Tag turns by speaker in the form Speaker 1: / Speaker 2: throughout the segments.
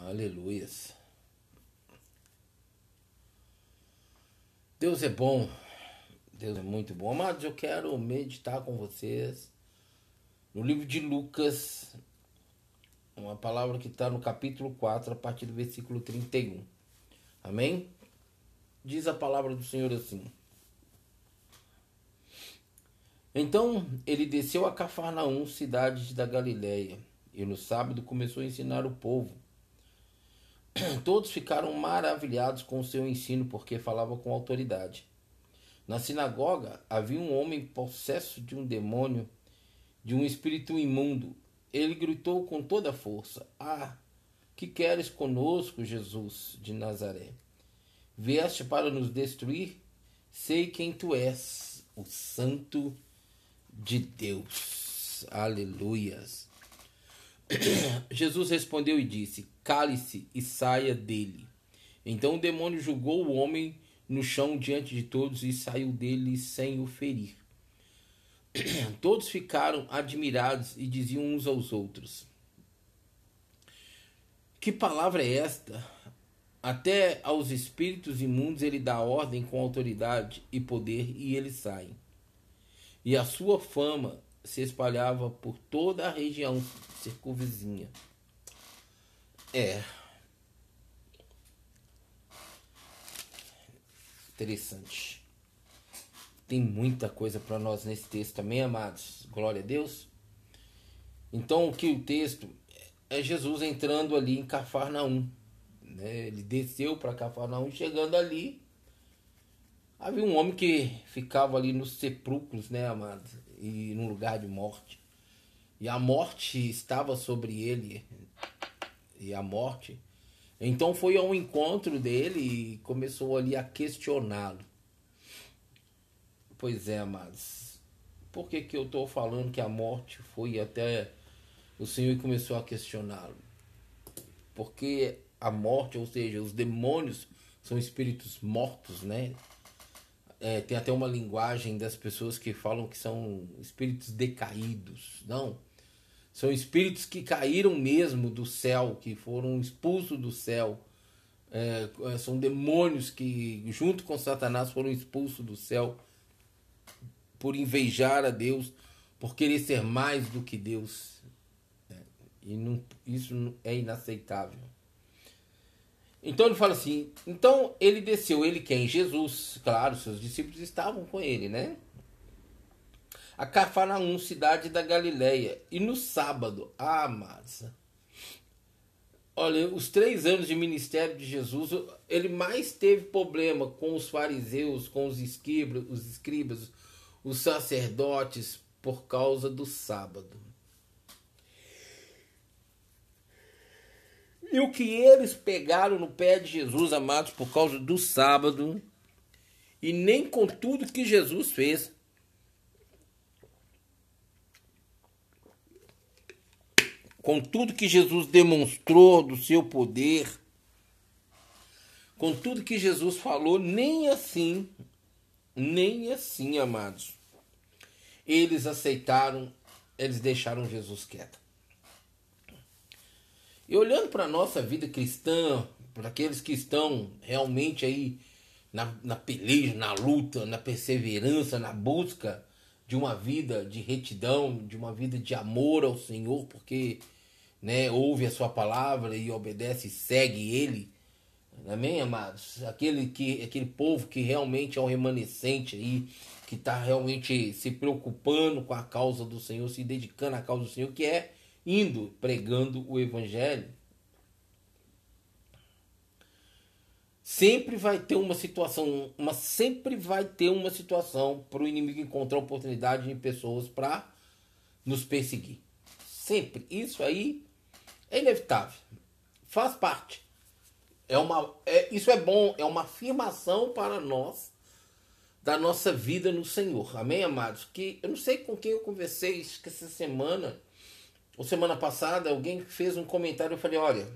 Speaker 1: Aleluias. Deus é bom. Deus é muito bom. Amados, eu quero meditar com vocês no livro de Lucas, uma palavra que está no capítulo 4, a partir do versículo 31. Amém? Diz a palavra do Senhor assim: Então ele desceu a Cafarnaum, cidade da Galileia, e no sábado começou a ensinar o povo. Todos ficaram maravilhados com o seu ensino, porque falava com autoridade. Na sinagoga havia um homem possesso de um demônio, de um espírito imundo. Ele gritou com toda a força: que queres conosco, Jesus de Nazaré? Vieste para nos destruir? Sei quem tu és, o Santo de Deus. Aleluias. Jesus respondeu e disse: Cale-se e saia dele. Então o demônio jogou o homem no chão diante de todos e saiu dele sem o ferir. Todos ficaram admirados e diziam uns aos outros: Que palavra é esta? Até aos espíritos imundos ele dá ordem com autoridade e poder, e eles saem. E a sua fama se espalhava por toda a região circunvizinha. Interessante. Tem muita coisa para nós nesse texto também, amados. Glória a Deus. Então, o que o texto é Jesus entrando ali em Cafarnaum, né? Ele desceu para Cafarnaum, chegando ali, havia um homem que ficava ali nos sepulcros, né, amados? E num lugar de morte. E a morte estava sobre ele. E a morte. Então foi ao encontro dele e começou ali a questioná-lo. Pois é, amados. Por que eu estou falando que a morte foi até o Senhor e começou a questioná-lo? Porque a morte, ou seja, os demônios são espíritos mortos, né? Tem até uma linguagem das pessoas que falam que são espíritos decaídos. Não. São espíritos que caíram mesmo do céu, que foram expulsos do céu. São demônios que, junto com Satanás, foram expulsos do céu por invejar a Deus, por querer ser mais do que Deus. Isso é inaceitável. Então ele fala assim, então ele desceu, ele quem? Jesus. Claro, seus discípulos estavam com ele, né? A Cafarnaum, cidade da Galileia. E no sábado, amados, olha, os 3 anos de ministério de Jesus, ele mais teve problema com os fariseus, com os escribas, os sacerdotes, por causa do sábado. E o que eles pegaram no pé de Jesus, amados, por causa do sábado, e nem com tudo que Jesus fez. Com tudo que Jesus demonstrou do seu poder, com tudo que Jesus falou, nem assim, amados, eles aceitaram, eles deixaram Jesus quieto. E olhando para a nossa vida cristã, para aqueles que estão realmente aí na peleja, na luta, na perseverança, na busca de uma vida de retidão, de uma vida de amor ao Senhor, porque, né, ouve a sua palavra e obedece e segue ele. Amém, amados? Aquele povo que realmente é um remanescente aí, que está realmente se preocupando com a causa do Senhor, se dedicando à causa do Senhor, que é indo pregando o evangelho. Sempre vai ter uma situação para o inimigo encontrar oportunidade de pessoas para nos perseguir. Sempre. Isso aí é inevitável. Faz parte. Isso é bom, é uma afirmação para nós da nossa vida no Senhor. Amém, amados? Que eu não sei com quem eu conversei essa semana ou semana passada, alguém fez um comentário, eu falei, olha,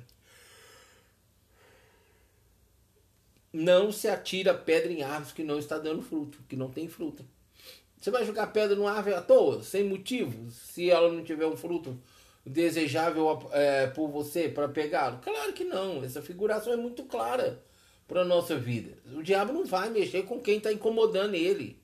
Speaker 1: não se atira pedra em árvores que não está dando fruto, que não tem fruto. Você vai jogar pedra numa árvore à toa, sem motivo, se ela não tiver um fruto desejável por você para pegá-lo? Claro que não. Essa figuração é muito clara para a nossa vida. O diabo não vai mexer com quem está incomodando ele.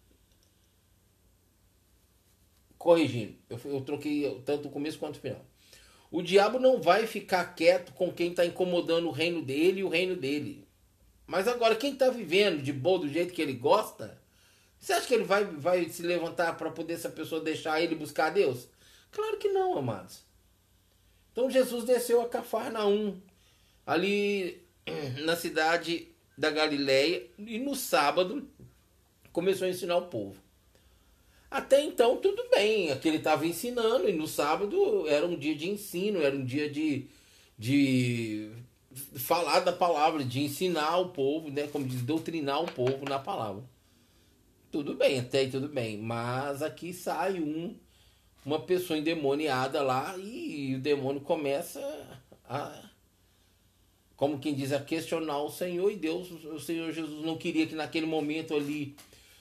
Speaker 1: Corrigindo, eu troquei tanto o começo quanto o final. O diabo não vai ficar quieto com quem está incomodando o reino dele e o reino dele. Mas agora, quem está vivendo de boa do jeito que ele gosta, você acha que ele vai se levantar para poder essa pessoa deixar ele buscar a Deus? Claro que não, amados. Então Jesus desceu a Cafarnaum, ali na cidade da Galileia, e no sábado começou a ensinar o povo. Até então tudo bem, aqui ele estava ensinando, e no sábado era um dia de ensino, era um dia de falar da palavra, de ensinar o povo, né, como diz, doutrinar o povo na palavra. Tudo bem, até aí tudo bem, mas aqui sai uma pessoa endemoniada lá e o demônio começa a, como quem diz, a questionar o Senhor, e Deus, o Senhor Jesus não queria que naquele momento ali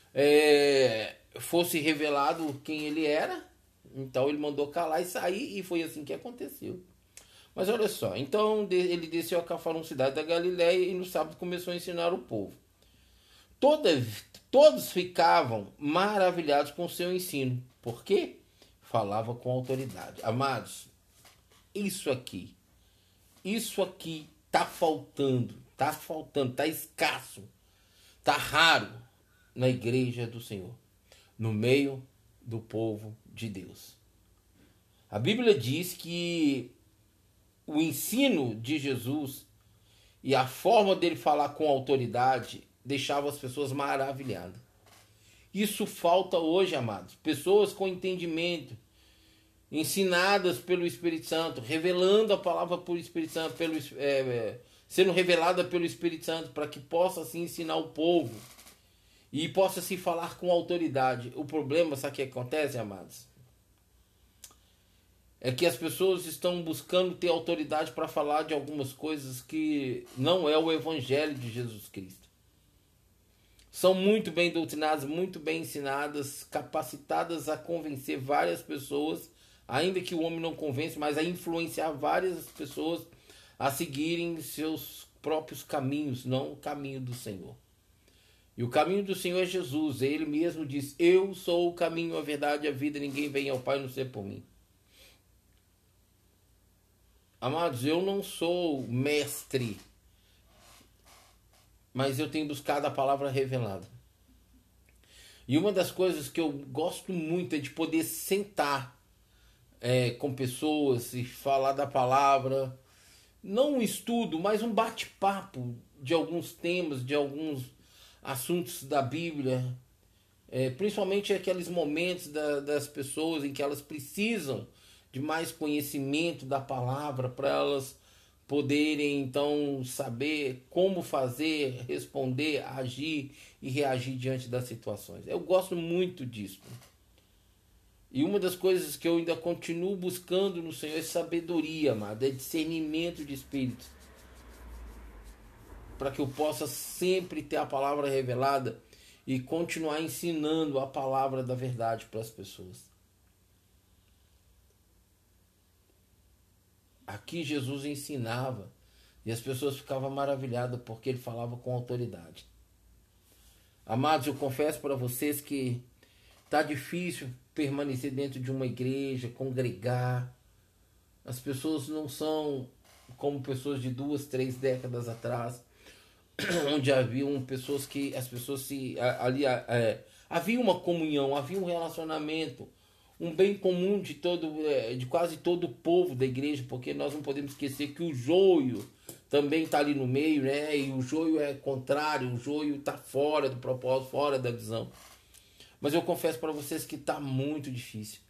Speaker 1: fosse revelado quem ele era, então ele mandou calar e sair, e foi assim que aconteceu. Mas olha só, então ele desceu a Cafarnaum, cidade da Galileia, e no sábado começou a ensinar o povo. Todos ficavam maravilhados com o seu ensino. Por quê? Falava com autoridade. Amados, isso aqui tá faltando, tá escasso, tá raro na igreja do Senhor, no meio do povo de Deus. A Bíblia diz que o ensino de Jesus e a forma dele falar com autoridade deixava as pessoas maravilhadas. Isso falta hoje, amados. Pessoas com entendimento, ensinadas pelo Espírito Santo, revelando a palavra por Espírito Santo, sendo revelada pelo Espírito Santo, para que possa assim ensinar o povo e possa se falar com autoridade. O problema, sabe o que acontece, amados? É que as pessoas estão buscando ter autoridade para falar de algumas coisas que não é o Evangelho de Jesus Cristo. São muito bem doutrinadas, muito bem ensinadas, capacitadas a convencer várias pessoas, ainda que o homem não convence, mas a influenciar várias pessoas a seguirem seus próprios caminhos, não o caminho do Senhor. E o caminho do Senhor é Jesus. Ele mesmo diz: eu sou o caminho, a verdade e a vida, ninguém vem ao Pai a não ser por mim. Amados, eu não sou mestre, mas eu tenho buscado a palavra revelada. E uma das coisas que eu gosto muito é de poder sentar com pessoas e falar da palavra. Não um estudo, mas um bate-papo de alguns temas, de alguns assuntos da Bíblia. Principalmente aqueles momentos das pessoas em que elas precisam de mais conhecimento da palavra, para elas poderem então saber como fazer, responder, agir e reagir diante das situações. Eu gosto muito disso. E uma das coisas que eu ainda continuo buscando no Senhor é sabedoria, amado, é discernimento de espírito, para que eu possa sempre ter a palavra revelada e continuar ensinando a palavra da verdade para as pessoas. Aqui Jesus ensinava e as pessoas ficavam maravilhadas porque ele falava com autoridade. Amados, eu confesso para vocês que está difícil permanecer dentro de uma igreja, congregar. As pessoas não são como pessoas de 2, 3 décadas atrás, onde haviam pessoas que as pessoas havia uma comunhão, havia um relacionamento, um bem comum de quase todo o povo da igreja, porque nós não podemos esquecer que o joio também está ali no meio, né? E o joio é contrário, o joio está fora do propósito, fora da visão. Mas eu confesso para vocês que está muito difícil.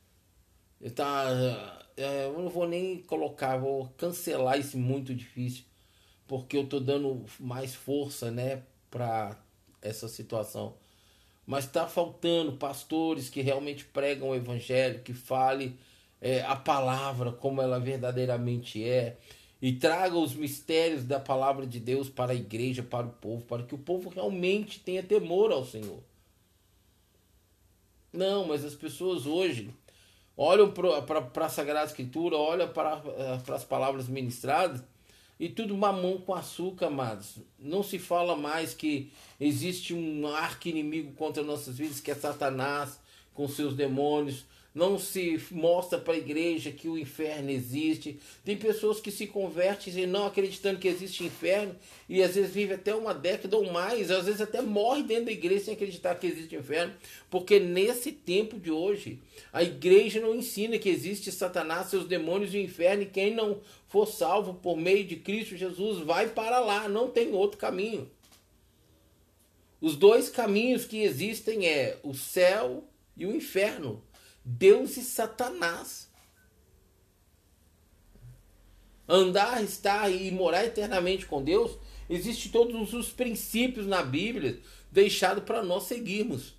Speaker 1: Eu não vou nem colocar, vou cancelar esse muito difícil, porque eu estou dando mais força, né, para essa situação. Mas está faltando pastores que realmente pregam o evangelho, que fale a palavra como ela verdadeiramente é, e traga os mistérios da palavra de Deus para a igreja, para o povo, para que o povo realmente tenha temor ao Senhor. Não, mas as pessoas hoje, olham para a Sagrada Escritura, olham para as palavras ministradas, e tudo mamão com açúcar, amados. Não se fala mais que existe um arqui-inimigo contra nossas vidas, que é Satanás com seus demônios. Não se mostra para a igreja que o inferno existe. Tem pessoas que se convertem e não acreditando que existe inferno, e às vezes vive até uma década ou mais, às vezes até morre dentro da igreja sem acreditar que existe inferno, porque nesse tempo de hoje a igreja não ensina que existe Satanás, seus demônios e o inferno, e quem não for salvo por meio de Cristo Jesus vai para lá, não tem outro caminho. Os dois caminhos que existem é o céu e o inferno, Deus e Satanás. Andar, estar e morar eternamente com Deus, existem todos os princípios na Bíblia deixados para nós seguirmos.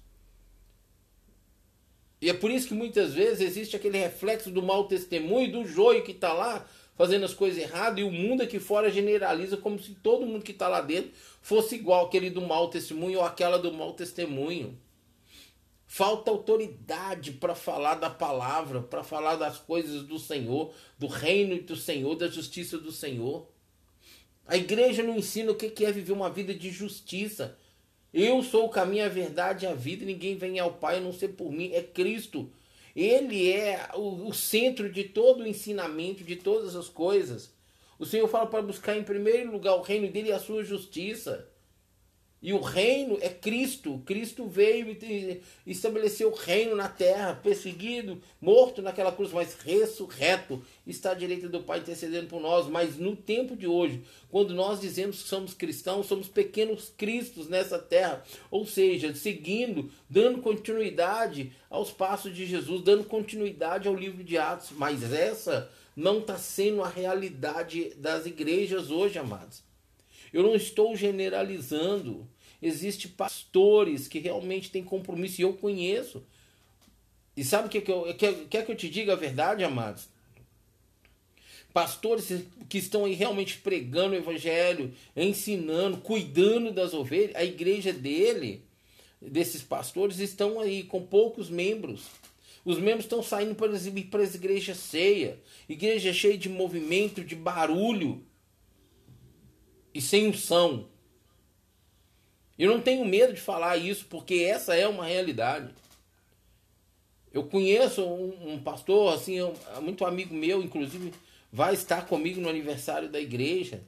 Speaker 1: E é por isso que muitas vezes existe aquele reflexo do mau testemunho, do joio que está lá fazendo as coisas erradas, e o mundo aqui fora generaliza como se todo mundo que está lá dentro fosse igual aquele do mau testemunho ou aquela do mau testemunho. Falta autoridade para falar da palavra, para falar das coisas do Senhor, do reino do Senhor, da justiça do Senhor. A igreja não ensina o que é viver uma vida de justiça. Eu sou o caminho, a verdade e a vida, ninguém vem ao Pai a não ser por mim, é Cristo. Ele é o centro de todo o ensinamento, de todas as coisas. O Senhor fala para buscar em primeiro lugar o reino dele e a sua justiça. E o reino é Cristo. Cristo veio e estabeleceu o reino na terra, perseguido, morto naquela cruz, mas ressurreto, está à direita do Pai intercedendo por nós. Mas no tempo de hoje, quando nós dizemos que somos cristãos, somos pequenos cristos nessa terra, ou seja, seguindo, dando continuidade aos passos de Jesus, dando continuidade ao livro de Atos. Mas essa não está sendo a realidade das igrejas hoje, amados. Eu não estou generalizando. Existem pastores que realmente têm compromisso, e eu conheço. E sabe o quer que eu te diga a verdade, amados? Pastores que estão aí realmente pregando o evangelho, ensinando, cuidando das ovelhas. A igreja desses pastores, estão aí com poucos membros. Os membros estão saindo para as igrejas cheias. Igreja cheia de movimento, de barulho. E sem unção. Eu não tenho medo de falar isso, porque essa é uma realidade. Eu conheço um pastor, assim, muito amigo meu, inclusive, vai estar comigo no aniversário da igreja.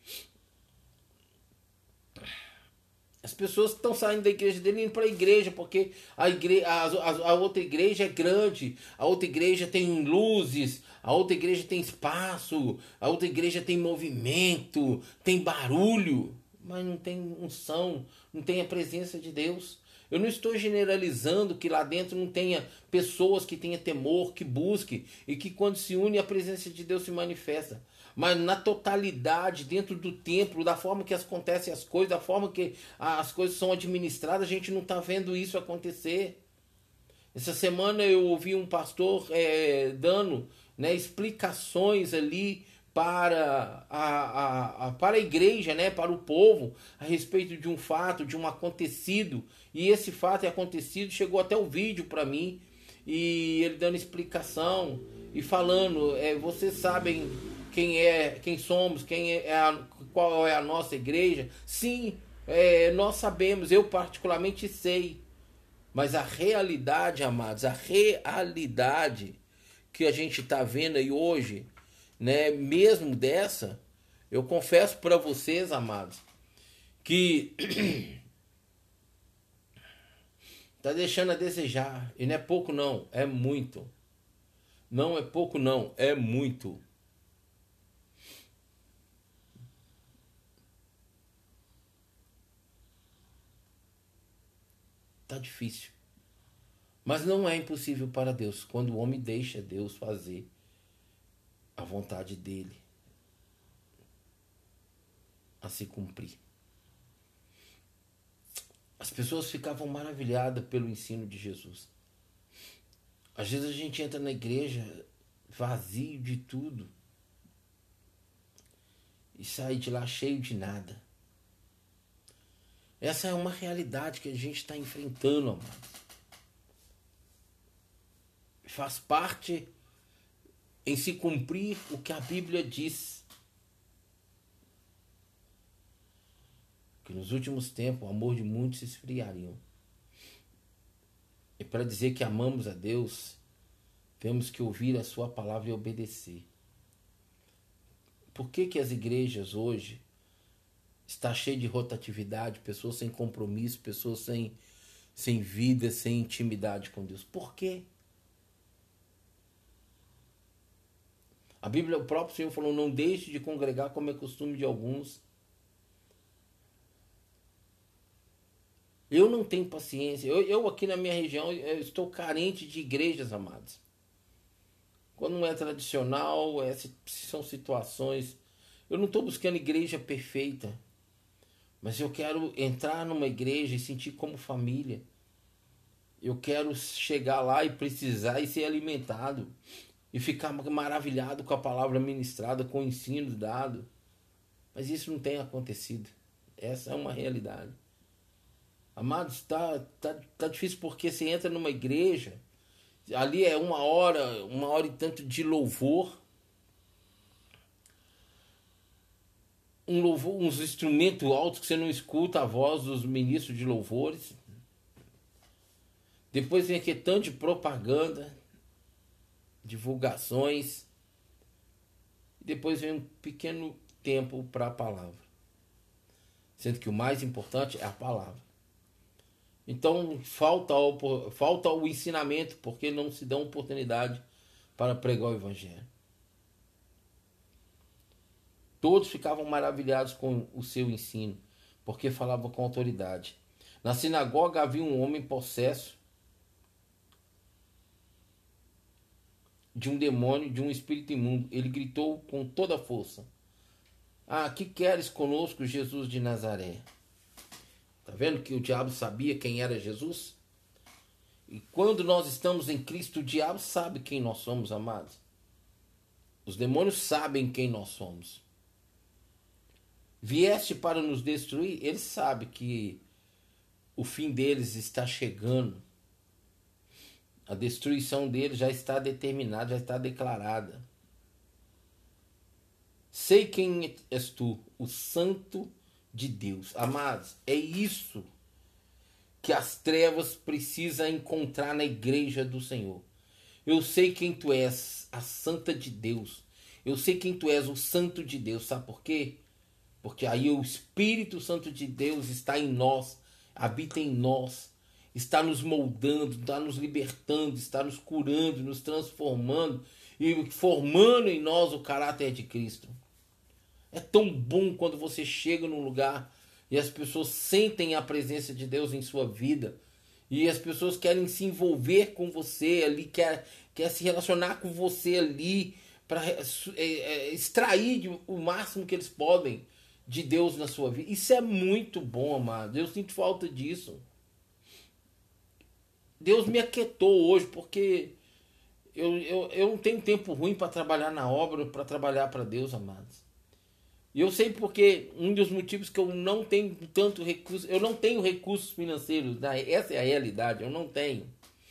Speaker 1: As pessoas estão saindo da igreja dele e indo para a igreja, porque a outra igreja é grande, a outra igreja tem luzes, a outra igreja tem espaço, a outra igreja tem movimento, tem barulho, mas não tem unção, não tem a presença de Deus. Eu não estou generalizando que lá dentro não tenha pessoas que tenham temor, que busquem, e que quando se une a presença de Deus se manifesta. Mas na totalidade, dentro do templo, da forma que acontecem as coisas, da forma que as coisas são administradas, a gente não está vendo isso acontecer. Essa semana eu ouvi um pastor dando, né, explicações ali para a igreja, né, para o povo, a respeito de um fato, de um acontecido. E esse fato e acontecido chegou até o vídeo para mim, e ele dando explicação e falando, vocês sabem quem somos, qual é a nossa igreja? Sim, nós sabemos, eu particularmente sei. Mas a realidade, amados, a realidade que a gente está vendo aí hoje, né, mesmo dessa, eu confesso para vocês, amados, que está deixando a desejar. E não é pouco não, é muito. Não é pouco não, é muito. Tá difícil. Mas não é impossível para Deus quando o homem deixa Deus fazer a vontade dele a se cumprir. As pessoas ficavam maravilhadas pelo ensino de Jesus. Às vezes a gente entra na igreja vazio de tudo e sai de lá cheio de nada. Essa é uma realidade que a gente está enfrentando, amado. faz parte em se cumprir o que a Bíblia diz. Que nos últimos tempos o amor de muitos se esfriariam. E para dizer que amamos a Deus, temos que ouvir a sua palavra e obedecer. Por que as igrejas hoje estão cheias de rotatividade, pessoas sem compromisso, pessoas sem vida, sem intimidade com Deus? Por quê? A Bíblia, o próprio Senhor falou, não deixe de congregar como é costume de alguns. Eu não tenho paciência. Eu aqui na minha região eu estou carente de igrejas, amados. Quando não é tradicional, são situações. Eu não estou buscando igreja perfeita. Mas eu quero entrar numa igreja e sentir como família. Eu quero chegar lá e precisar e ser alimentado. E ficar maravilhado com a palavra ministrada, com o ensino dado. Mas isso não tem acontecido. Essa é uma realidade. Amados, tá difícil porque você entra numa igreja, ali é uma hora e tanto de louvor, uns instrumentos altos que você não escuta a voz dos ministros de louvores. Depois vem aquele tanto de propaganda, divulgações. Depois vem um pequeno tempo para a palavra. Sendo que o mais importante é a palavra. Então falta o ensinamento, porque não se dá oportunidade para pregar o evangelho. Todos ficavam maravilhados com o seu ensino, porque falava com autoridade. Na sinagoga havia um homem possesso de um demônio, de um espírito imundo. Ele gritou com toda a força: "Ah, que queres conosco, Jesus de Nazaré?" Está vendo que o diabo sabia quem era Jesus? E quando nós estamos em Cristo, o diabo sabe quem nós somos, amados. Os demônios sabem quem nós somos. Vieste para nos destruir, ele sabe que o fim deles está chegando. A destruição deles já está determinada, já está declarada. Sei quem és tu, o Santo de Deus. Amados, é isso que as trevas precisam encontrar na igreja do Senhor. Eu sei quem tu és, a Santa de Deus. Eu sei quem tu és, o Santo de Deus. Sabe por quê? Porque aí o Espírito Santo de Deus está em nós, habita em nós, está nos moldando, está nos libertando, está nos curando, nos transformando e formando em nós o caráter de Cristo. É tão bom quando você chega num lugar e as pessoas sentem a presença de Deus em sua vida. E as pessoas querem se envolver com você ali, quer se relacionar com você ali, para extrair o máximo que eles podem de Deus na sua vida. Isso é muito bom, amado. Eu sinto falta disso. Deus me aquietou hoje, porque eu não tenho tempo ruim para trabalhar na obra, para trabalhar para Deus, amados. E eu sei porque um dos motivos que eu não tenho tanto recurso, eu não tenho recursos financeiros, essa é a realidade, eu não tenho.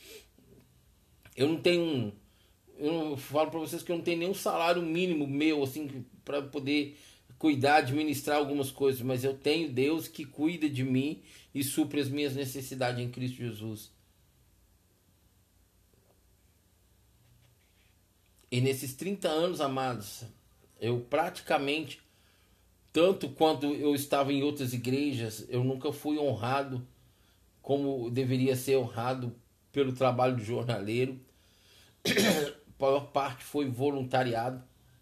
Speaker 1: Eu falo para vocês que eu não tenho nenhum salário mínimo meu, assim, para poder cuidar, administrar algumas coisas, mas eu tenho Deus que cuida de mim e supre as minhas necessidades em Cristo Jesus. E nesses 30 anos, amados, eu praticamente, tanto quanto eu estava em outras igrejas, eu nunca fui honrado como deveria ser honrado pelo trabalho de jornaleiro. A maior parte foi voluntariado.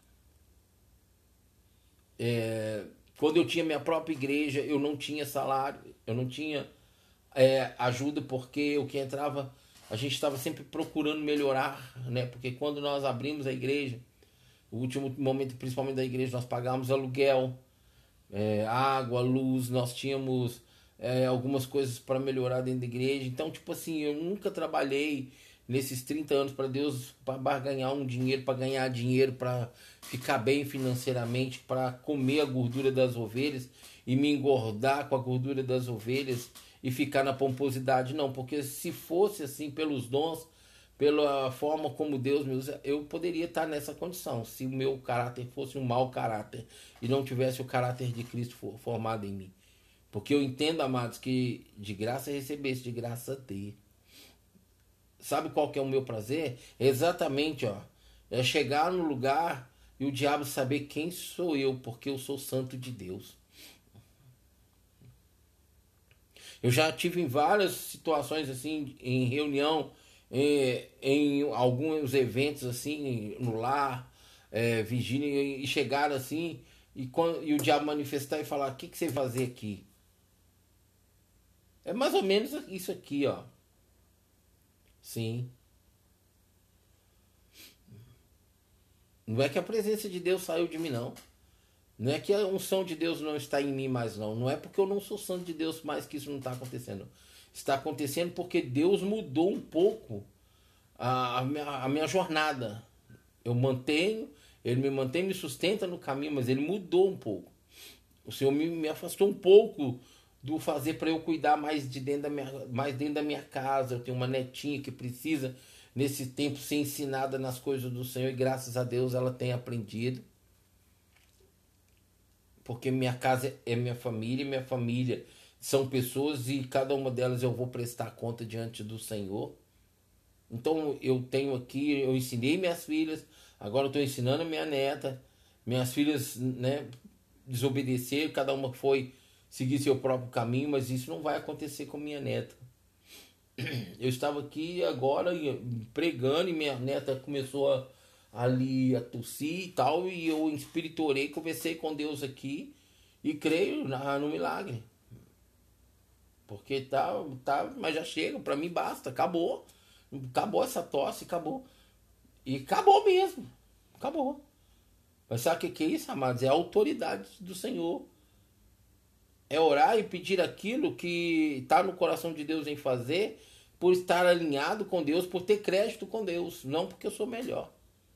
Speaker 1: Quando eu tinha minha própria igreja, eu não tinha salário, eu não tinha ajuda, porque o que entrava, a gente estava sempre procurando melhorar, né? Porque quando nós abrimos a igreja, o último momento, principalmente da igreja, nós pagávamos aluguel, água, luz, nós tínhamos algumas coisas para melhorar dentro da igreja. Então, tipo assim, eu nunca trabalhei nesses 30 anos para Deus, para barganhar um dinheiro, para ganhar dinheiro, para ficar bem financeiramente, para comer a gordura das ovelhas e me engordar com a gordura das ovelhas e ficar na pomposidade. Não, porque se fosse assim pelos dons, pela forma como Deus me usa, eu poderia estar nessa condição, se o meu caráter fosse um mau caráter e não tivesse o caráter de Cristo formado em mim. Porque eu entendo, amados, que de graça recebesse, de graça ter. Sabe qual que é o meu prazer? É exatamente, ó, é chegar no lugar e o diabo saber quem sou eu, porque eu sou santo de Deus. Eu já tive em várias situações assim, em reunião, em alguns eventos assim, no lar, vigília, e chegar assim, e o diabo manifestar e falar: o que você vai fazer aqui? É mais ou menos isso aqui, ó. Sim. Não é que a presença de Deus saiu de mim, não. Não é que a unção de Deus não está em mim mais, não. Não é porque eu não sou santo de Deus mais que isso não está acontecendo. Está acontecendo porque Deus mudou um pouco a minha jornada. Eu mantenho, Ele me mantém, me sustenta no caminho, mas Ele mudou um pouco. O Senhor me afastou um pouco do fazer para eu cuidar mais dentro da minha casa. Eu tenho uma netinha que precisa, nesse tempo, ser ensinada nas coisas do Senhor, e graças a Deus ela tem aprendido. Porque minha casa é minha família são pessoas e cada uma delas eu vou prestar conta diante do Senhor. Então eu tenho aqui, eu ensinei minhas filhas, agora eu estou ensinando a minha neta. Minhas filhas, né, desobedeceram, cada uma foi seguir seu próprio caminho, mas isso não vai acontecer com minha neta. Eu estava aqui agora pregando e minha neta começou ali a tossir e tal, e eu espiritorei, conversei com Deus aqui e creio no milagre. Porque mas já chega, para mim basta, acabou. Acabou essa tosse, acabou. E acabou mesmo. Acabou. Mas sabe o que é isso, amados? É a autoridade do Senhor. É orar e pedir aquilo que está no coração de Deus em fazer, por estar alinhado com Deus, por ter crédito com Deus, não porque eu sou melhor.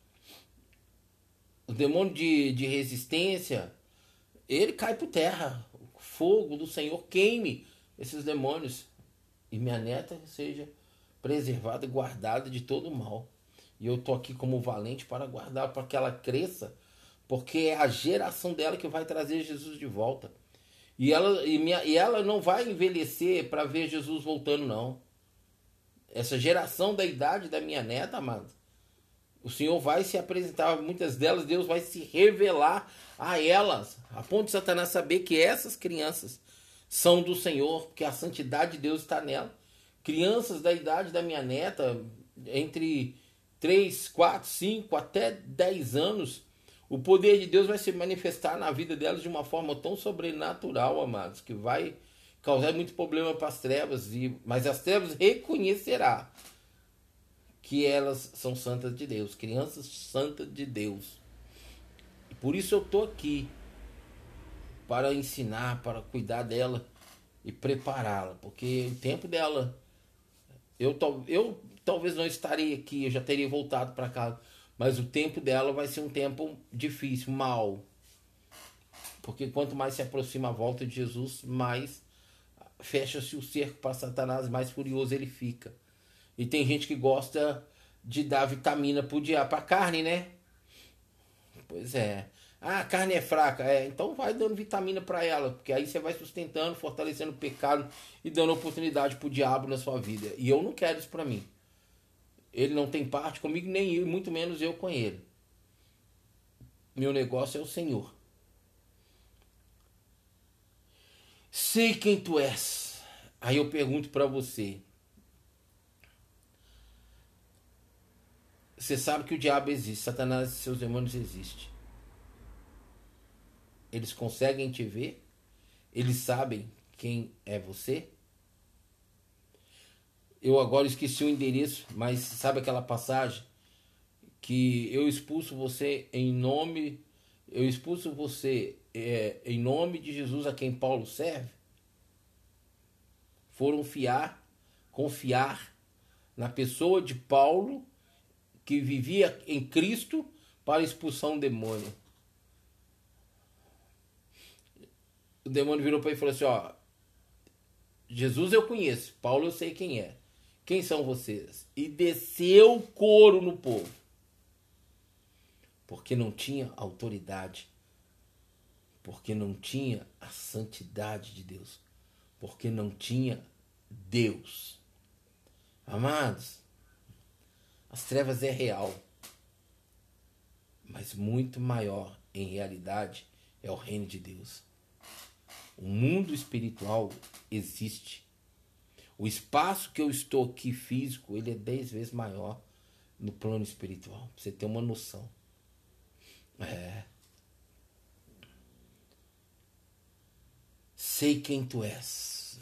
Speaker 1: O demônio de resistência, ele cai por terra. O fogo do Senhor queime esses demônios. E minha neta seja preservada e guardada de todo o mal. E eu tô aqui como valente para guardar, para que ela cresça, porque é a geração dela que vai trazer Jesus de volta. E ela não vai envelhecer para ver Jesus voltando, não. Essa geração da idade da minha neta, amado, o Senhor vai se apresentar, muitas delas, Deus vai se revelar a elas, a ponto de Satanás saber que essas crianças são do Senhor, porque a santidade de Deus está nela. Crianças da idade da minha neta, entre 3, 4, 5 até 10 anos, o poder de Deus vai se manifestar na vida delas de uma forma tão sobrenatural, amados, que vai causar muito problema para as trevas, mas as trevas reconhecerá que elas são santas de Deus, crianças santas de Deus. E por isso eu estou aqui, para ensinar, para cuidar dela e prepará-la, porque o tempo dela, eu talvez não estarei aqui, eu já teria voltado para casa, mas o tempo dela vai ser um tempo difícil, mau, porque quanto mais se aproxima a volta de Jesus, mais fecha-se o cerco para Satanás, mais furioso ele fica. E tem gente que gosta de dar vitamina pro diabo, pra carne, né? Pois é. Ah, a carne é fraca. Então vai dando vitamina para ela, porque aí você vai sustentando, fortalecendo o pecado e dando oportunidade pro diabo na sua vida. E eu não quero isso para mim. Ele não tem parte comigo, nem eu, muito menos eu com ele. Meu negócio é o Senhor. Sei quem tu és. Aí eu pergunto para você. Você sabe que o diabo existe, Satanás e seus demônios existem. Eles conseguem te ver? Eles sabem quem é você? Eu agora esqueci o endereço, mas sabe aquela passagem que eu expulso você em nome, eu expulso você em nome de Jesus a quem Paulo serve? Foram confiar na pessoa de Paulo, que vivia em Cristo, para expulsar um demônio. O demônio virou para ele e falou assim: ó, Jesus eu conheço, Paulo eu sei quem é. quem são vocês? E desceu couro no povo. Porque não tinha autoridade. Porque não tinha a santidade de Deus. Porque não tinha Deus. Amados, as trevas é real. Mas muito maior, em realidade, é o reino de Deus. O mundo espiritual existe. O espaço que eu estou aqui físico, ele é 10 vezes maior no plano espiritual. Pra você ter uma noção. Sei quem tu és.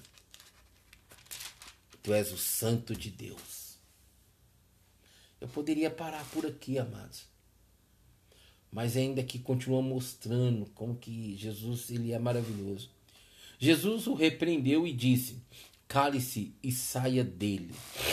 Speaker 1: Tu és o Santo de Deus. Eu poderia parar por aqui, amados. Mas ainda que continua mostrando como que Jesus ele é maravilhoso. Jesus o repreendeu e disse: cale-se e saia dele.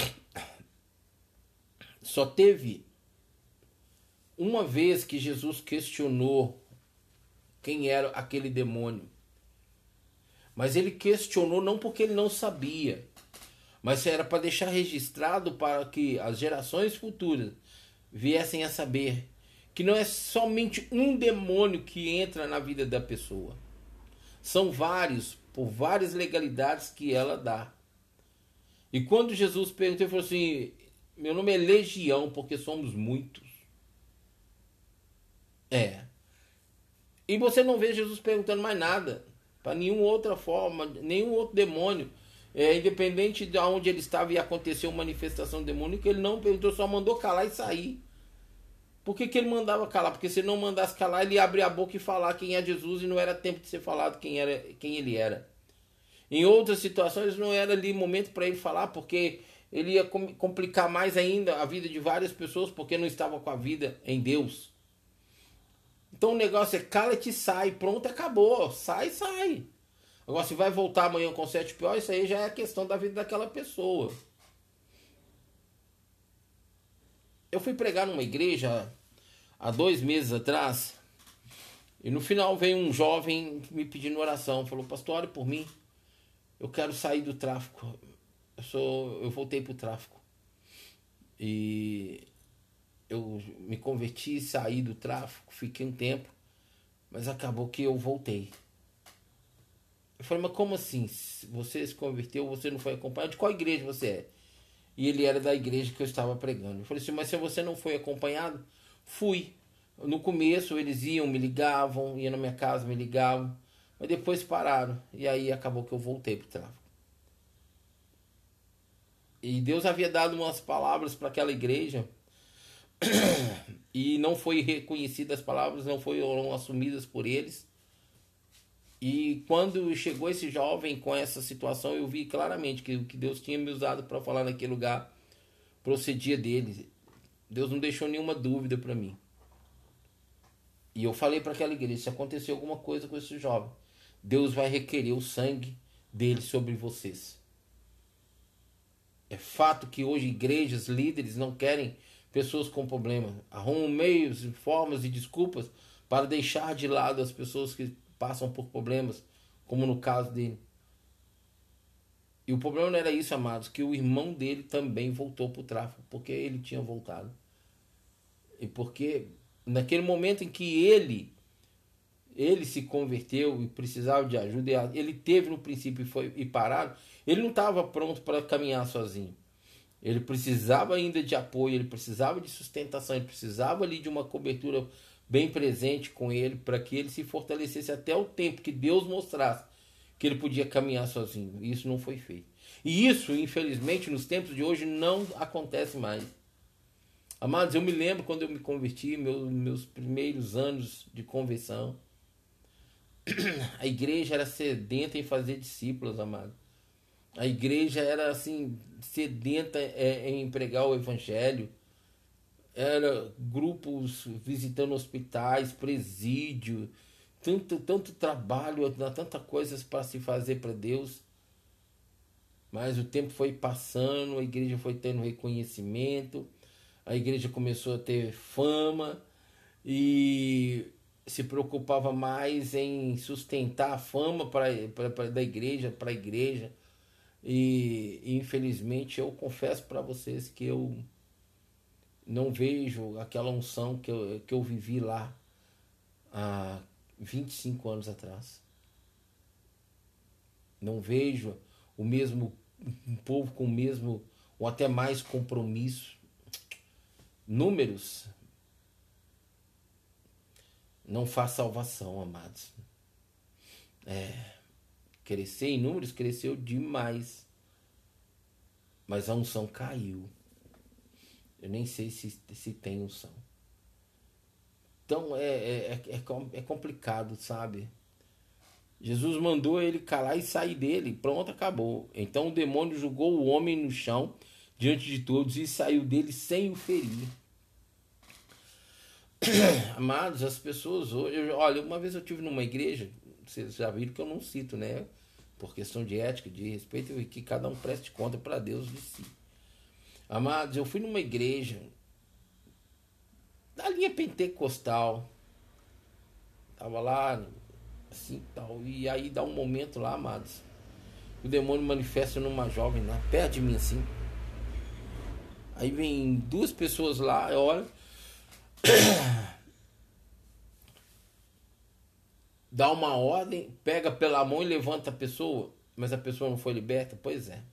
Speaker 1: Só teve uma vez que Jesus questionou quem era aquele demônio. Mas ele questionou não porque ele não sabia, mas era para deixar registrado para que as gerações futuras viessem a saber que não é somente um demônio que entra na vida da pessoa. São vários, por várias legalidades que ela dá. E quando Jesus perguntou, ele falou assim: meu nome é Legião, porque somos muitos. E você não vê Jesus perguntando mais nada para nenhuma outra forma, nenhum outro demônio. Independente de onde ele estava e aconteceu uma manifestação demônica, ele não perguntou, só mandou calar e sair. Por que ele mandava calar? Porque se não mandasse calar, ele ia abrir a boca e falar quem é Jesus e não era tempo de ser falado quem ele era. Em outras situações não era ali momento para ele falar, porque ele ia complicar mais ainda a vida de várias pessoas, porque não estava com a vida em Deus. Então o negócio é cala-te e sai, pronto, acabou, sai. Agora se vai voltar amanhã com 7 pior, isso aí já é a questão da vida daquela pessoa. Eu fui pregar numa igreja há 2 meses atrás, e no final veio um jovem me pedindo oração, falou: pastor, ore por mim, eu quero sair do tráfico, eu voltei pro tráfico, e eu me converti, saí do tráfico, fiquei um tempo, mas acabou que eu voltei. Eu falei: mas como assim? Você se converteu, você não foi acompanhado? De qual igreja você é? E ele era da igreja que eu estava pregando. Eu falei assim: mas se você não foi acompanhado? Fui. No começo eles iam, me ligavam, iam na minha casa, me ligavam, mas depois pararam. E aí acabou que eu voltei para o tráfico. E Deus havia dado umas palavras para aquela igreja e não foi reconhecidas as palavras, não foram assumidas por eles. E quando chegou esse jovem com essa situação, eu vi claramente que o que Deus tinha me usado para falar naquele lugar procedia dele. Deus não deixou nenhuma dúvida para mim. E eu falei para aquela igreja: se acontecer alguma coisa com esse jovem, Deus vai requerer o sangue dele sobre vocês. É fato que hoje igrejas, líderes não querem pessoas com problema. Arrumam meios, formas e desculpas para deixar de lado as pessoas que passam por problemas, como no caso dele. E o problema não era isso, amados, que o irmão dele também voltou para o tráfico, porque ele tinha voltado. E porque naquele momento em que ele se converteu e precisava de ajuda, ele teve no princípio e parado, ele não estava pronto para caminhar sozinho. Ele precisava ainda de apoio, ele precisava de sustentação, ele precisava ali de uma cobertura bem presente com ele, para que ele se fortalecesse até o tempo que Deus mostrasse que ele podia caminhar sozinho. E isso não foi feito. E isso, infelizmente, nos tempos de hoje não acontece mais. Amados, eu me lembro quando eu me converti, meus primeiros anos de conversão, a igreja era sedenta em fazer discípulos, amados. A igreja era assim, sedenta em pregar o evangelho. Era grupos visitando hospitais, presídio, tanto trabalho, tanta coisas para se fazer para Deus. Mas o tempo foi passando, a igreja foi tendo reconhecimento, a igreja começou a ter fama e se preocupava mais em sustentar a fama da igreja, para a igreja. E infelizmente eu confesso para vocês que eu não vejo aquela unção que eu vivi lá há 25 anos atrás. Não vejo o mesmo um povo com o mesmo ou até mais compromisso. Números não faz salvação, amados. Crescer em números, cresceu demais. Mas a unção caiu. Eu nem sei se tem unção. Então é complicado, sabe? Jesus mandou ele calar e sair dele. Pronto, acabou. Então o demônio jogou o homem no chão diante de todos e saiu dele sem o ferir. Amados, as pessoas hoje... Olha, uma vez eu estive numa igreja, vocês já viram que eu não cito, né? Por questão de ética, de respeito, e que cada um preste conta para Deus de si. Amados, eu fui numa igreja da linha pentecostal. Tava lá, assim, tal. E aí dá um momento lá, amados, o demônio manifesta numa jovem lá, perto de mim, assim. Aí vem duas pessoas lá, olha... dá uma ordem, pega pela mão e levanta a pessoa, mas a pessoa não foi liberta? Pois é.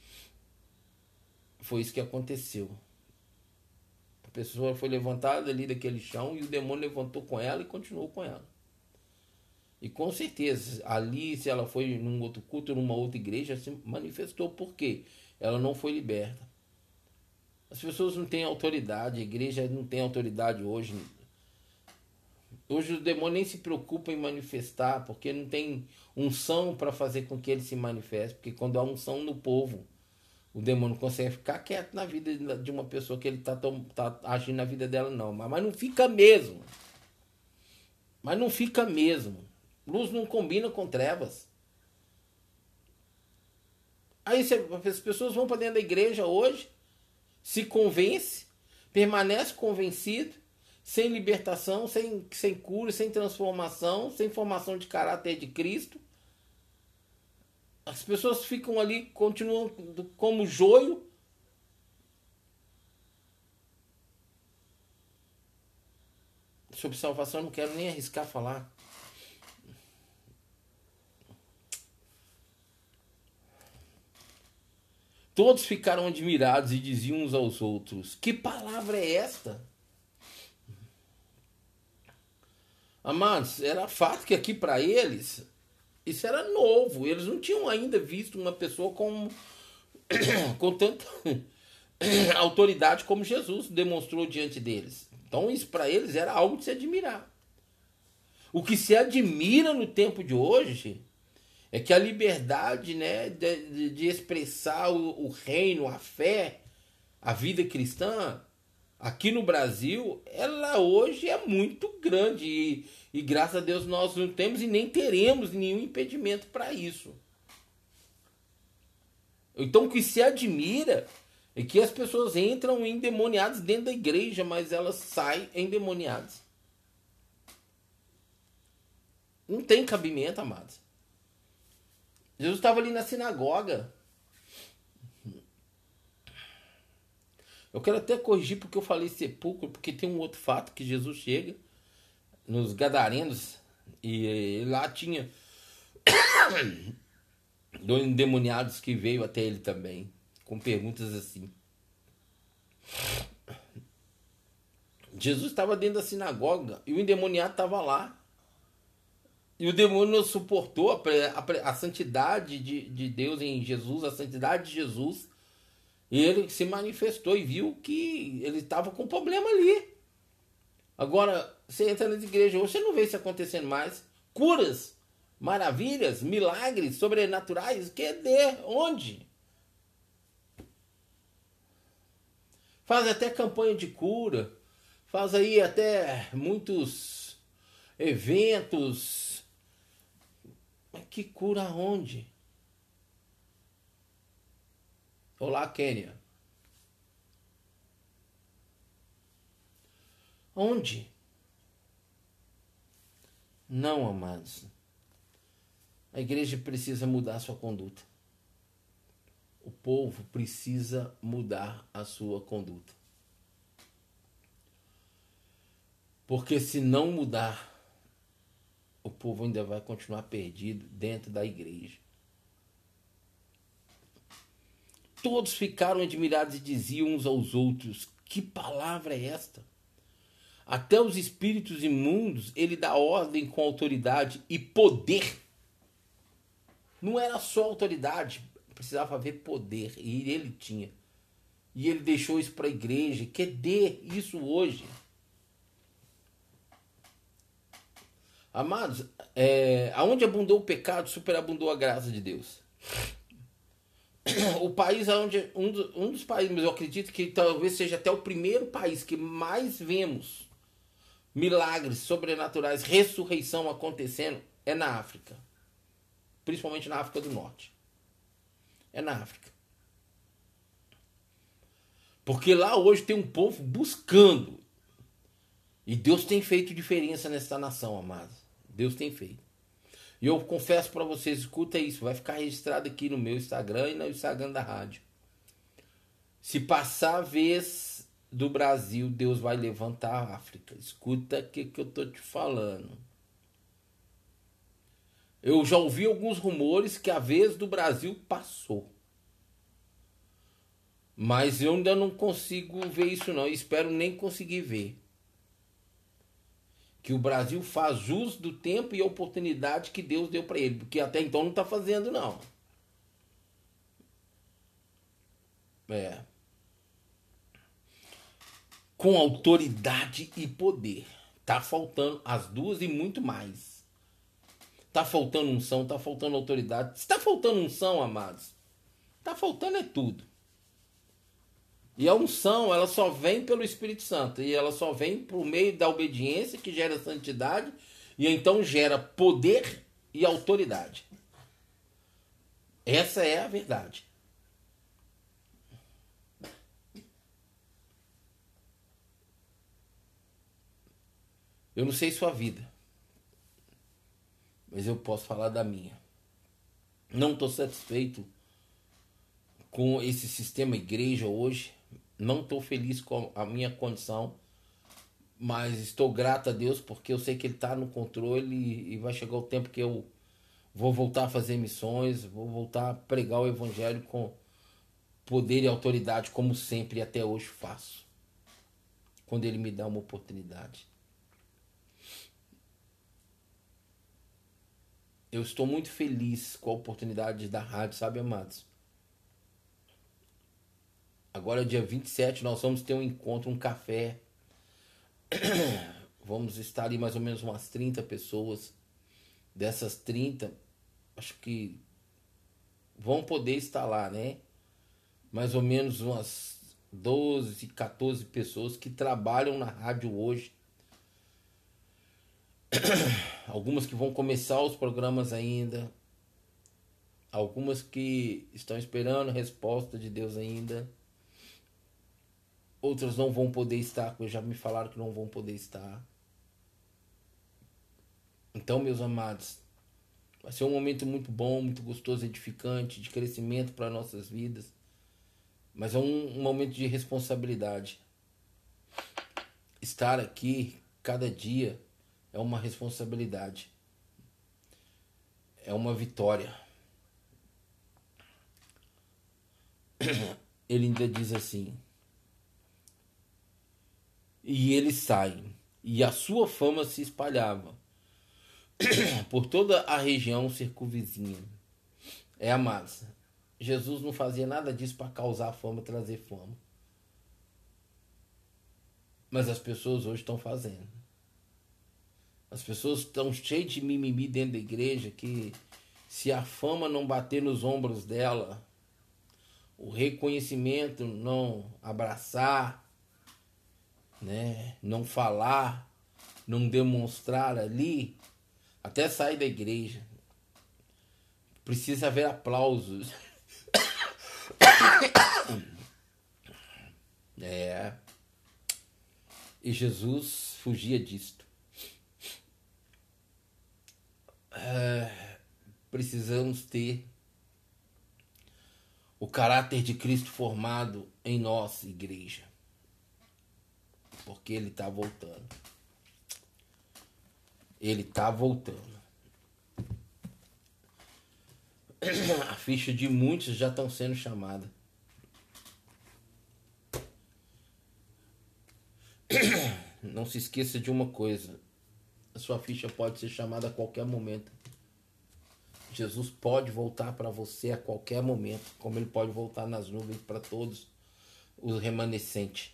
Speaker 1: Foi isso que aconteceu. A pessoa foi levantada ali daquele chão e o demônio levantou com ela e continuou com ela. E com certeza, ali, se ela foi num outro culto, numa outra igreja, se manifestou. Por quê? Ela não foi liberta. As pessoas não têm autoridade, a igreja não tem autoridade hoje. Hoje o demônio nem se preocupa em manifestar, porque não tem unção para fazer com que ele se manifeste. Porque quando há unção no povo, o demônio consegue ficar quieto na vida de uma pessoa que ele está agindo na vida dela, não. Mas não fica mesmo. Mas não fica mesmo. Luz não combina com trevas. Aí as pessoas vão para dentro da igreja hoje, se convence, permanece convencido, sem libertação, sem cura, sem transformação, sem formação de caráter de Cristo. As pessoas ficam ali, continuam como joio. Sobre salvação eu não quero nem arriscar falar. Todos ficaram admirados e diziam uns aos outros: que palavra é esta? Amados, era fato que aqui para eles isso era novo. Eles não tinham ainda visto uma pessoa com tanta autoridade como Jesus demonstrou diante deles. Então isso para eles era algo de se admirar. O que se admira no tempo de hoje é que a liberdade, né, de expressar o reino, a fé, a vida cristã, aqui no Brasil, ela hoje é muito grande. E graças a Deus nós não temos e nem teremos nenhum impedimento para isso. Então o que se admira é que as pessoas entram endemoniadas dentro da igreja, mas elas saem endemoniadas. Não tem cabimento, amados. Jesus estava ali na sinagoga. Eu quero até corrigir porque eu falei sepulcro, porque tem um outro fato que Jesus chega nos Gadarenos e lá tinha dois endemoniados que veio até ele também, com perguntas assim. Jesus estava dentro da sinagoga e o endemoniado estava lá. E o demônio não suportou a santidade de Deus em Jesus, a santidade de Jesus. E ele se manifestou e viu que ele estava com problema ali. Agora, você entra nas igrejas hoje, você não vê isso acontecendo mais. Curas, maravilhas, milagres sobrenaturais, onde? Faz até campanha de cura, faz aí até muitos eventos. Mas que cura onde? Olá, Quênia. Onde? Não, amados. A igreja precisa mudar sua conduta. o povo precisa mudar a sua conduta. Porque se não mudar, o povo ainda vai continuar perdido dentro da igreja. Todos ficaram admirados e diziam uns aos outros: que palavra é esta? Até os espíritos imundos ele dá ordem com autoridade e poder. Não era só autoridade, precisava haver poder, e ele tinha. E ele deixou isso para a igreja. Cadê isso hoje? Amados, aonde abundou o pecado, superabundou a graça de Deus. O país onde um dos países, mas eu acredito que talvez seja até o primeiro país que mais vemos milagres sobrenaturais, ressurreição acontecendo, é na África. Principalmente na África do Norte. É na África. Porque lá hoje tem um povo buscando. E Deus tem feito diferença nessa nação, amados. Deus tem feito. E eu confesso para vocês, escuta isso, vai ficar registrado aqui no meu Instagram e no Instagram da rádio. Se passar a vez do Brasil, Deus vai levantar a África. Escuta o que eu tô te falando. Eu já ouvi alguns rumores que a vez do Brasil passou. Mas eu ainda não consigo ver isso não. Espero nem conseguir ver. Que o Brasil faz jus do tempo e a oportunidade que Deus deu para ele. Porque até então não está fazendo não. Com autoridade e poder. Tá faltando as duas e muito mais. Tá faltando unção, tá faltando autoridade. Se tá faltando unção, amados, tá faltando é tudo. E a unção, ela só vem pelo Espírito Santo. E ela só vem por meio da obediência, que gera santidade. E então gera poder e autoridade. Essa é a verdade. Eu não sei sua vida, mas eu posso falar da minha. Não estou satisfeito com esse sistema igreja hoje. Não estou feliz com a minha condição, mas estou grato a Deus porque eu sei que Ele está no controle e vai chegar o tempo que eu vou voltar a fazer missões, vou voltar a pregar o Evangelho com poder e autoridade, como sempre e até hoje faço, quando Ele me dá uma oportunidade. Eu estou muito feliz com a oportunidade da rádio, sabe, amados? Agora, dia 27, nós vamos ter um encontro, um café. Vamos estar ali mais ou menos umas 30 pessoas. Dessas 30, acho que vão poder estar lá, né? Mais ou menos umas 12, 14 pessoas que trabalham na rádio hoje. Algumas que vão começar os programas ainda. Algumas que estão esperando a resposta de Deus ainda. Outras não vão poder estar, porque já me falaram que não vão poder estar. Então, meus amados, vai ser um momento muito bom, muito gostoso, edificante, de crescimento para nossas vidas. Mas é um momento de responsabilidade. Estar aqui cada dia é uma responsabilidade. É uma vitória. Ele ainda diz assim: e ele sai, e a sua fama se espalhava por toda a região circunvizinha. Amados, Jesus não fazia nada disso para causar fama, trazer fama. Mas as pessoas hoje estão fazendo. As pessoas estão cheias de mimimi dentro da igreja, que se a fama não bater nos ombros dela, o reconhecimento não abraçar, né, não falar, não demonstrar ali, até sair da igreja. Precisa haver aplausos. E Jesus fugia disto. Precisamos ter o caráter de Cristo formado em nós, igreja. Porque ele está voltando. Ele está voltando. A ficha de muitos já estão sendo chamada. Não se esqueça de uma coisa. A sua ficha pode ser chamada a qualquer momento. Jesus pode voltar para você a qualquer momento, como ele pode voltar nas nuvens para todos os remanescentes.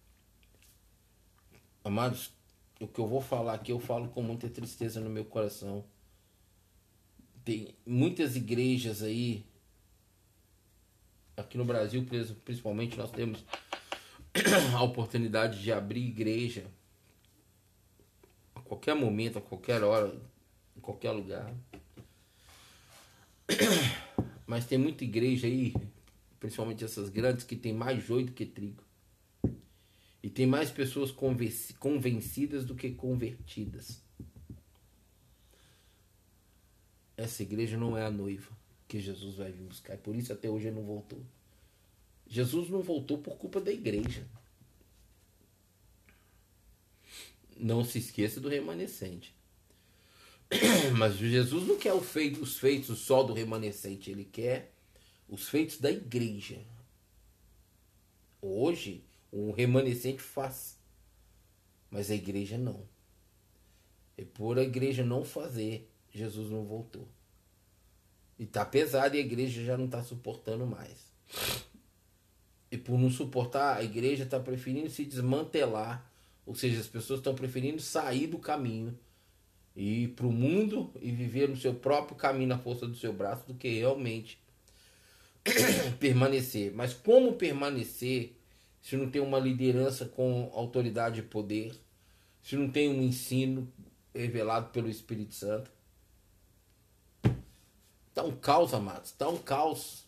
Speaker 1: Amados, o que eu vou falar aqui, eu falo com muita tristeza no meu coração. Tem muitas igrejas aí, aqui no Brasil, principalmente, nós temos a oportunidade de abrir igreja a qualquer momento, a qualquer hora, em qualquer lugar. Mas tem muita igreja aí, principalmente essas grandes, que tem mais joio do que trigo. E tem mais pessoas convencidas do que convertidas. Essa igreja não é a noiva que Jesus vai vir buscar. Por isso até hoje ele não voltou. Jesus não voltou por culpa da igreja. Não se esqueça do remanescente. Mas Jesus não quer os feitos só do remanescente. Ele quer os feitos da igreja. Hoje, o remanescente faz. Mas a igreja não. E por a igreja não fazer, Jesus não voltou. E está pesado e a igreja já não está suportando mais. E por não suportar, a igreja está preferindo se desmantelar. Ou seja, as pessoas estão preferindo sair do caminho e ir para o mundo e viver no seu próprio caminho, na força do seu braço, do que realmente permanecer. Mas como permanecer se não tem uma liderança com autoridade e poder? Se não tem um ensino revelado pelo Espírito Santo? Está um caos, amados. Está um caos.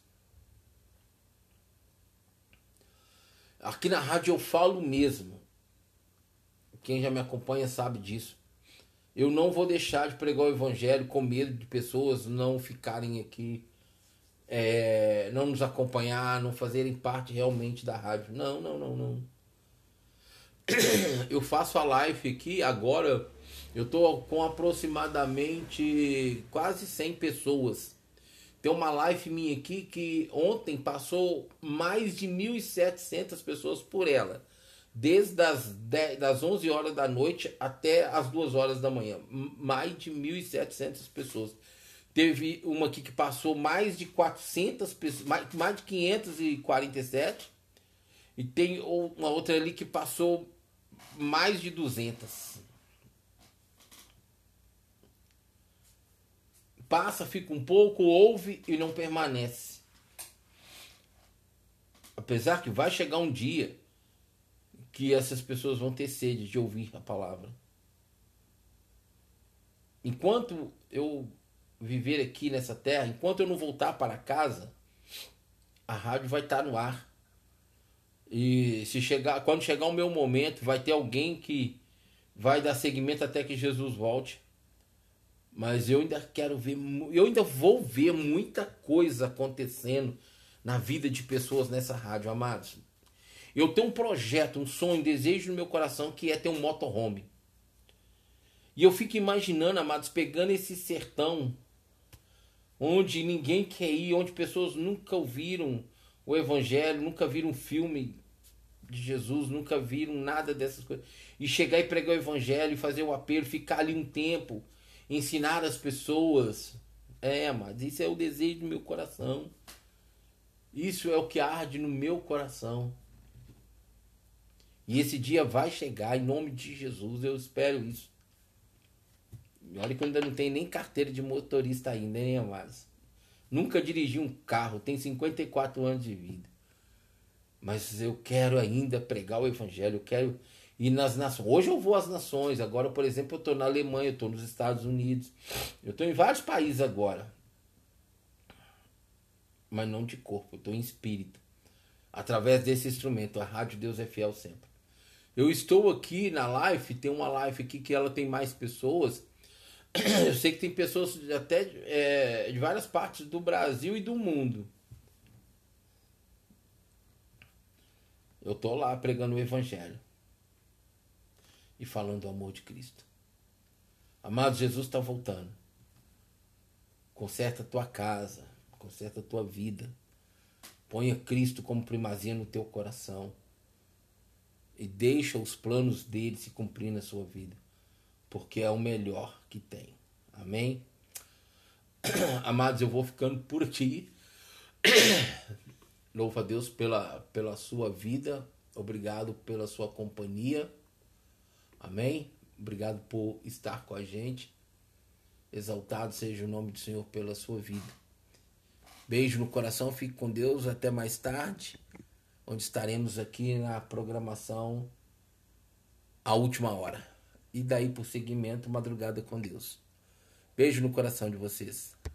Speaker 1: Aqui na rádio eu falo mesmo. Quem já me acompanha sabe disso. Eu não vou deixar de pregar o evangelho com medo de pessoas não ficarem aqui, não nos acompanhar, não fazerem parte realmente da rádio. Não. Eu faço a live aqui, agora eu tô com aproximadamente quase 100 pessoas. Tem uma live minha aqui que ontem passou mais de 1.700 pessoas por ela. Desde das 11 horas da noite até as 2 horas da manhã. Mais de 1.700 pessoas. Teve uma aqui que passou mais de 400 pessoas, mais de 547. E tem uma outra ali que passou mais de 200. Passa, fica um pouco, ouve e não permanece. Apesar que vai chegar um dia que essas pessoas vão ter sede de ouvir a palavra. Enquanto eu viver aqui nessa terra, enquanto eu não voltar para casa, a rádio vai estar no ar. E quando chegar o meu momento, vai ter alguém que vai dar seguimento até que Jesus volte. Mas eu ainda quero ver, eu ainda vou ver muita coisa acontecendo na vida de pessoas nessa rádio, amados. Eu tenho um projeto, um sonho, um desejo no meu coração que é ter um motorhome. E eu fico imaginando, amados, pegando esse sertão onde ninguém quer ir, onde pessoas nunca ouviram o evangelho, nunca viram um filme de Jesus, nunca viram nada dessas coisas. E chegar e pregar o evangelho, fazer o apelo, ficar ali um tempo, ensinar as pessoas. Amados, isso é o desejo do meu coração. Isso é o que arde no meu coração. E esse dia vai chegar, em nome de Jesus, eu espero isso. E olha que eu ainda não tenho nem carteira de motorista ainda, hein, amados? Nunca dirigi um carro, tenho 54 anos de vida. Mas eu quero ainda pregar o evangelho, eu quero ir nas nações. Hoje eu vou às nações, agora, por exemplo, eu estou na Alemanha, eu estou nos Estados Unidos. Eu estou em vários países agora. Mas não de corpo, eu estou em espírito. Através desse instrumento, a Rádio Deus é Fiel sempre. Eu estou aqui na live, tem uma live aqui que ela tem mais pessoas. Eu sei que tem pessoas até de várias partes do Brasil e do mundo. Eu tô lá pregando o evangelho e falando do amor de Cristo. Amado, Jesus está voltando. Conserta a tua casa, conserta a tua vida. Ponha Cristo como primazia no teu coração e deixa os planos dele se cumprir na sua vida, porque é o melhor que tem. Amém? Amados, eu vou ficando por aqui. Louvo a Deus pela sua vida. Obrigado pela sua companhia. Amém? Obrigado por estar com a gente. Exaltado seja o nome do Senhor pela sua vida. Beijo no coração, fique com Deus. Até mais tarde, onde estaremos aqui na programação A Última Hora. E daí por seguimento, Madrugada com Deus. Beijo no coração de vocês.